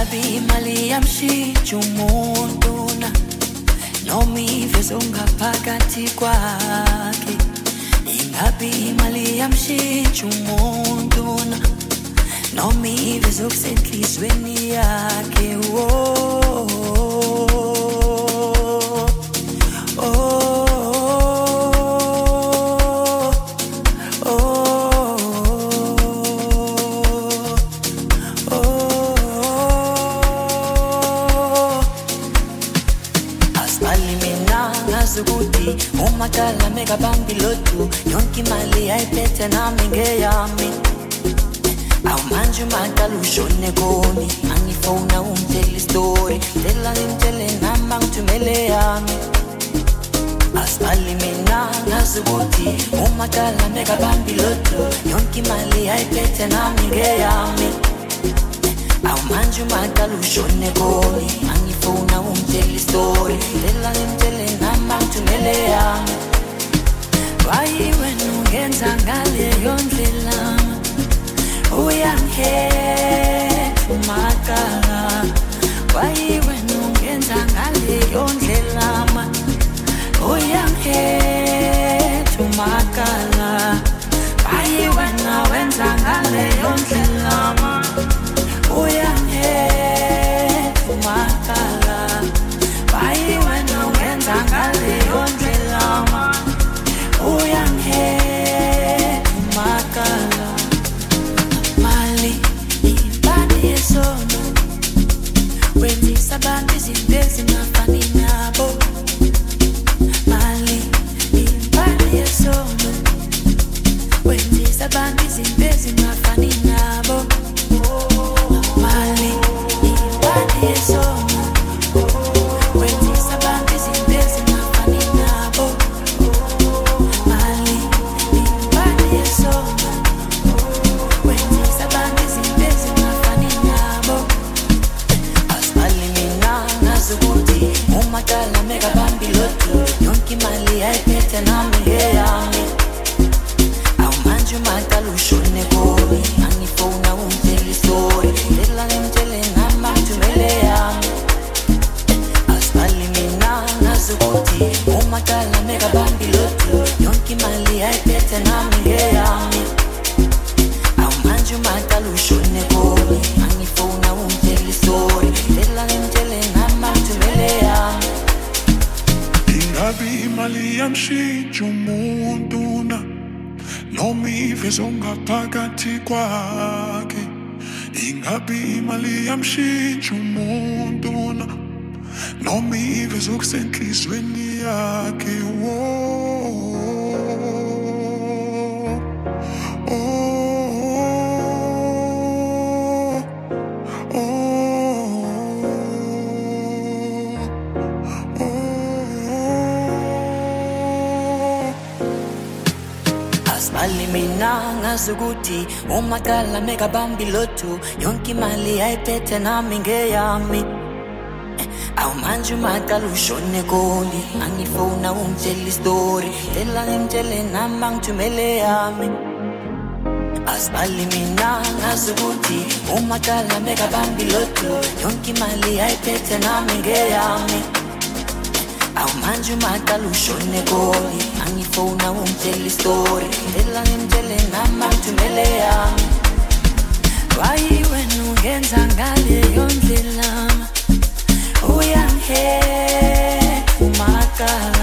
Ingabi imali yamshintsha umuntu na noma iveze ungaphakathi kwakhe. Ingabi imali yamshintsha umuntu na noma iveze okusenhlizweni yakhe. Umakala mega bambilotu yonke imali ayiphethe nami ngeyami. Awumanje umakala ushone koni angifona umtshela story tela ngimtshele nami ngithumele yami. Asibali mina ngazi ukuthi umakala mega bambilotu yonke imali ayiphethe nami ngeyami. Awumanje umakala ushone koni angifona umtshela story tela ngimtshele nami ngithumele yami. Why when ungenza ngaleyo ndlela uyangiphetha umakala. Why when ungenza ngaleyo ndlela uyangiphetha umakala. Why when wenza ngaleyo ndlela uyangiphetha umakala. Why when ungenza ngaleyo ndlela uyangiphetha umakala. Mali ibani yesono wenzisa abantu izinto ezingafani nabo. Mali ibani yesono wenzisa abantu izinto ezingafani nabo. Mali ibani yesono wenzisa abantu izinto ezingafani nabo. Umakala mega bambilotu yonke imali ayiphethe nami ngeyami. Awumanje umakala ushone koni angifona umtshela story tela ngimtshele nami ngithumele yami. Asibali mina ngazi ukuthi umakala mega bambilotu yonke imali ayiphethe nami ngeyami. Awumanje umakala ushone koni angifona umtshela story tela ngimtshele nami ngithumele yami. Ingabi imali yamshintsha umuntu na noma iveze ungaphakathi kwakhe. Ingabi imali yamshintsha umuntu na noma iveze okusenhlizweni yakhe. Asibali mina ngazi ukuthi umakala mega bambilotu yonke imali ayiphethe nami ngeyami. Awumanje umakala ushone koni angifona umtshela story tela ngimtshele nami ngithumele yami. Asibali mina ngazi ukuthi umakala mega bambilotu yonke imali ayiphethe nami ngeyami. Awumanje umakala ushone koni angifona umtshela story tela ngimtshele nami ngithumele yami. Why when ungenza ngaleyo ndlela uyangiphetha umakala.